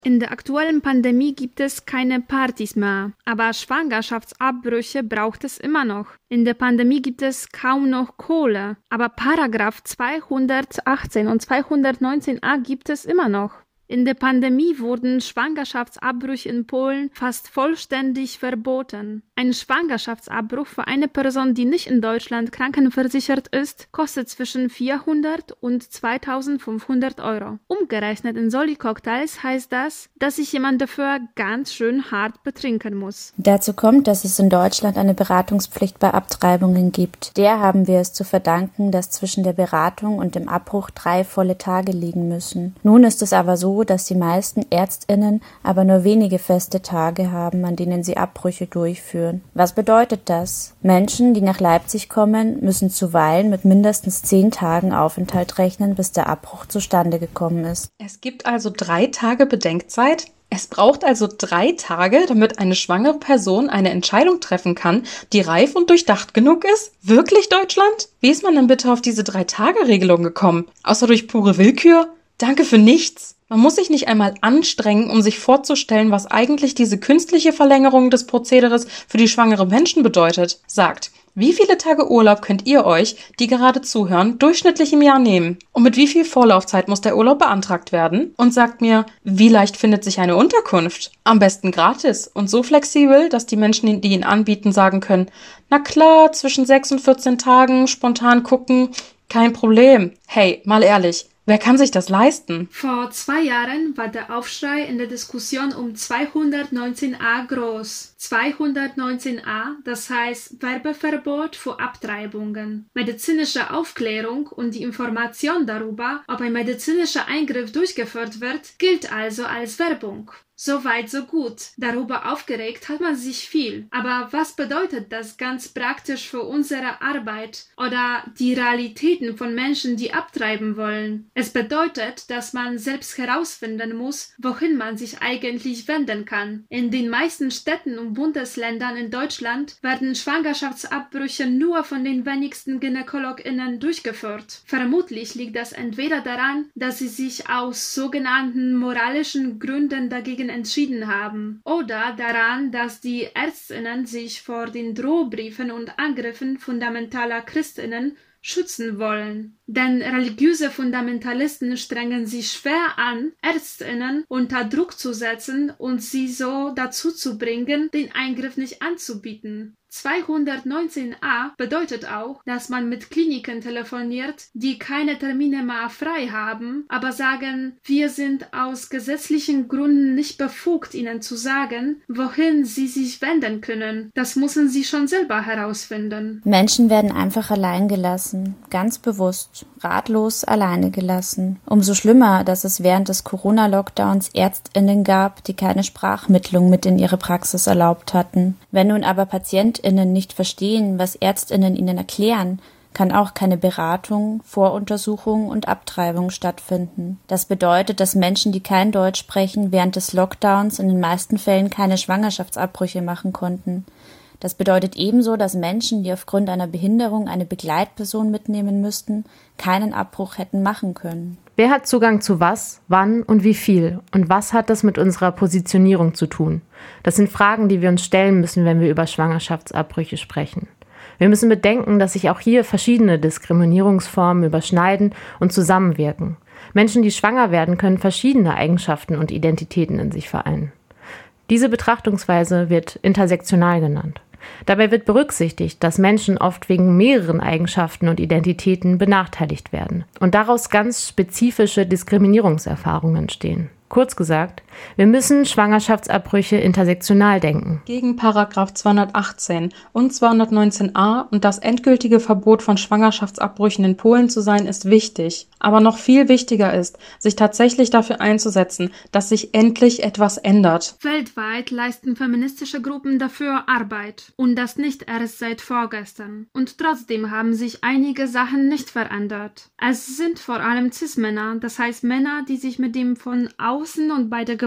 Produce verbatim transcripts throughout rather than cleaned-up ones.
In der aktuellen Pandemie gibt es keine Partys mehr, aber Schwangerschaftsabbrüche braucht es immer noch. In der Pandemie gibt es kaum noch Kohle, aber Paragraph zweihundertachtzehn und zweihundertneunzehn a gibt es immer noch. In der Pandemie wurden Schwangerschaftsabbrüche in Polen fast vollständig verboten. Ein Schwangerschaftsabbruch für eine Person, die nicht in Deutschland krankenversichert ist, kostet zwischen vierhundert und zweitausendfünfhundert Euro. Umgerechnet in Soli-Cocktails heißt das, dass sich jemand dafür ganz schön hart betrinken muss. Dazu kommt, dass es in Deutschland eine Beratungspflicht bei Abtreibungen gibt. Der haben wir es zu verdanken, dass zwischen der Beratung und dem Abbruch drei volle Tage liegen müssen. Nun ist es aber so, dass die meisten ÄrztInnen aber nur wenige feste Tage haben, an denen sie Abbrüche durchführen. Was bedeutet das? Menschen, die nach Leipzig kommen, müssen zuweilen mit mindestens zehn Tagen Aufenthalt rechnen, bis der Abbruch zustande gekommen ist. Es gibt also drei Tage Bedenkzeit? Es braucht also drei Tage, damit eine schwangere Person eine Entscheidung treffen kann, die reif und durchdacht genug ist? Wirklich, Deutschland? Wie ist man denn bitte auf diese Drei-Tage-Regelung gekommen? Außer durch pure Willkür? Danke für nichts. Man muss sich nicht einmal anstrengen, um sich vorzustellen, was eigentlich diese künstliche Verlängerung des Prozederes für die schwangere Menschen bedeutet. Sagt, wie viele Tage Urlaub könnt ihr euch, die gerade zuhören, durchschnittlich im Jahr nehmen? Und mit wie viel Vorlaufzeit muss der Urlaub beantragt werden? Und sagt mir, wie leicht findet sich eine Unterkunft? Am besten gratis und so flexibel, dass die Menschen, die ihn anbieten, sagen können, na klar, zwischen sechs und vierzehn Tagen, spontan gucken, kein Problem. Hey, mal ehrlich. Wer kann sich das leisten? Vor zwei Jahren war der Aufschrei in der Diskussion um zweihundertneunzehn a groß. zweihundertneunzehn a, das heißt Werbeverbot für Abtreibungen. Medizinische Aufklärung und die Information darüber, ob ein medizinischer Eingriff durchgeführt wird, gilt also als Werbung. So weit, so gut. Darüber aufgeregt hat man sich viel. Aber was bedeutet das ganz praktisch für unsere Arbeit oder die Realitäten von Menschen, die abtreiben wollen? Es bedeutet, dass man selbst herausfinden muss, wohin man sich eigentlich wenden kann. In den meisten Städten und Bundesländern in Deutschland werden Schwangerschaftsabbrüche nur von den wenigsten GynäkologInnen durchgeführt. Vermutlich liegt das entweder daran, dass sie sich aus sogenannten moralischen Gründen dagegen entschieden haben, oder daran, dass die ÄrztInnen sich vor den Drohbriefen und Angriffen fundamentaler ChristInnen schützen wollen. Denn religiöse Fundamentalisten strengen sich schwer an, ÄrztInnen unter Druck zu setzen und sie so dazu zu bringen, den Eingriff nicht anzubieten. zweihundertneunzehn a bedeutet auch, dass man mit Kliniken telefoniert, die keine Termine mehr frei haben, aber sagen, wir sind aus gesetzlichen Gründen nicht befugt, ihnen zu sagen, wohin sie sich wenden können. Das müssen sie schon selber herausfinden. Menschen werden einfach allein gelassen, ganz bewusst, ratlos alleine gelassen. Umso schlimmer, dass es während des Corona-Lockdowns ÄrztInnen gab, die keine Sprachmittlung mit in ihre Praxis erlaubt hatten. Wenn nun aber PatientInnen nicht verstehen, was ÄrztInnen ihnen erklären, kann auch keine Beratung, Voruntersuchung und Abtreibung stattfinden. Das bedeutet, dass Menschen, die kein Deutsch sprechen, während des Lockdowns in den meisten Fällen keine Schwangerschaftsabbrüche machen konnten. Das bedeutet ebenso, dass Menschen, die aufgrund einer Behinderung eine Begleitperson mitnehmen müssten, keinen Abbruch hätten machen können. Wer hat Zugang zu was, wann und wie viel? Und was hat das mit unserer Positionierung zu tun? Das sind Fragen, die wir uns stellen müssen, wenn wir über Schwangerschaftsabbrüche sprechen. Wir müssen bedenken, dass sich auch hier verschiedene Diskriminierungsformen überschneiden und zusammenwirken. Menschen, die schwanger werden, können verschiedene Eigenschaften und Identitäten in sich vereinen. Diese Betrachtungsweise wird intersektional genannt. Dabei wird berücksichtigt, dass Menschen oft wegen mehreren Eigenschaften und Identitäten benachteiligt werden und daraus ganz spezifische Diskriminierungserfahrungen entstehen. Kurz gesagt, wir müssen Schwangerschaftsabbrüche intersektional denken. Gegen Paragraph zweihundertachtzehn und zweihundertneunzehn a und das endgültige Verbot von Schwangerschaftsabbrüchen in Polen zu sein, ist wichtig. Aber noch viel wichtiger ist, sich tatsächlich dafür einzusetzen, dass sich endlich etwas ändert. Weltweit leisten feministische Gruppen dafür Arbeit. Und das nicht erst seit vorgestern. Und trotzdem haben sich einige Sachen nicht verändert. Es sind vor allem Cis-Männer, das heißt Männer, die sich mit dem von außen und bei der Geburt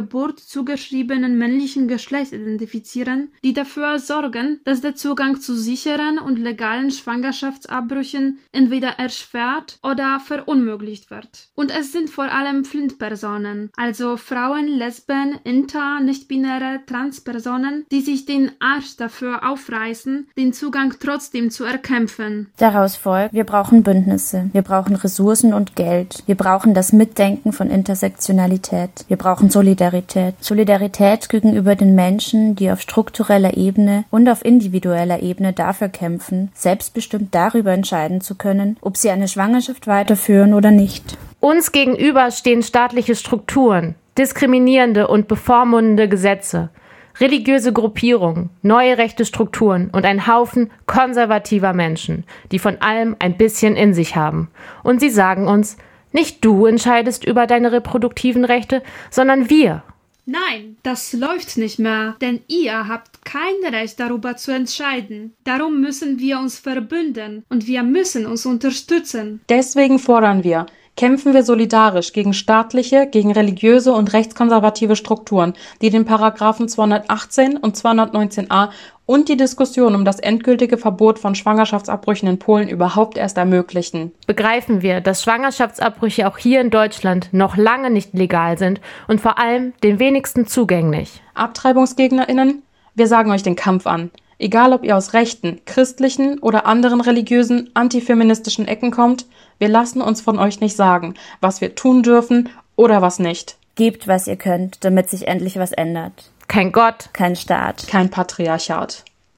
Geburt zugeschriebenen männlichen Geschlechts identifizieren, die dafür sorgen, dass der Zugang zu sicheren und legalen Schwangerschaftsabbrüchen entweder erschwert oder verunmöglicht wird. Und es sind vor allem Flint-Personen, also Frauen, Lesben, Inter, nicht-binäre Transpersonen, die sich den Arsch dafür aufreißen, den Zugang trotzdem zu erkämpfen. Daraus folgt, wir brauchen Bündnisse, wir brauchen Ressourcen und Geld, wir brauchen das Mitdenken von Intersektionalität, wir brauchen Solidarität. Solidarität gegenüber den Menschen, die auf struktureller Ebene und auf individueller Ebene dafür kämpfen, selbstbestimmt darüber entscheiden zu können, ob sie eine Schwangerschaft weiterführen oder nicht. Uns gegenüber stehen staatliche Strukturen, diskriminierende und bevormundende Gesetze, religiöse Gruppierungen, neue rechte Strukturen und ein Haufen konservativer Menschen, die von allem ein bisschen in sich haben. Und sie sagen uns, nicht du entscheidest über deine reproduktiven Rechte, sondern wir. Nein, das läuft nicht mehr, denn ihr habt kein Recht darüber zu entscheiden. Darum müssen wir uns verbünden und wir müssen uns unterstützen. Deswegen fordern wir, kämpfen wir solidarisch gegen staatliche, gegen religiöse und rechtskonservative Strukturen, die den Paragraphen zweihundertachtzehn und zweihundertneunzehn a und die Diskussion um das endgültige Verbot von Schwangerschaftsabbrüchen in Polen überhaupt erst ermöglichen. Begreifen wir, dass Schwangerschaftsabbrüche auch hier in Deutschland noch lange nicht legal sind und vor allem den wenigsten zugänglich. AbtreibungsgegnerInnen, wir sagen euch den Kampf an. Egal, ob ihr aus rechten, christlichen oder anderen religiösen, antifeministischen Ecken kommt, wir lassen uns von euch nicht sagen, was wir tun dürfen oder was nicht. Gebt, was ihr könnt, damit sich endlich was ändert. Kein Gott, kein Staat, kein Patriarchat.